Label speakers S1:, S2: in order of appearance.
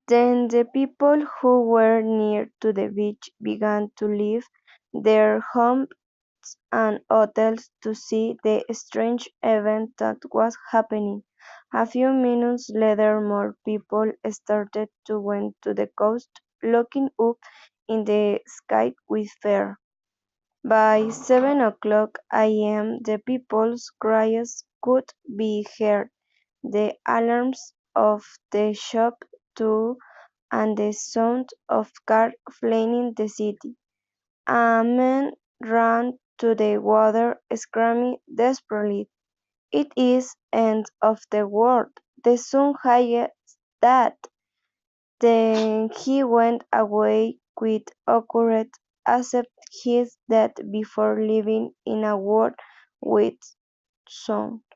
S1: Then the people who were near to the beach began to leave their homes and hotels to see the strange event that was happening. A few minutes later more people started to went to the coast, looking up in the sky with fear. By 7 o'clock a.m. the people's cries could be heard, the alarms of the shop too, and the sound of cars fleeing the city. A man ran to the water, screaming desperately, "It is end of the world! The sun has died!" Then he went away quite accurate, accepted his death before living in a world with sun.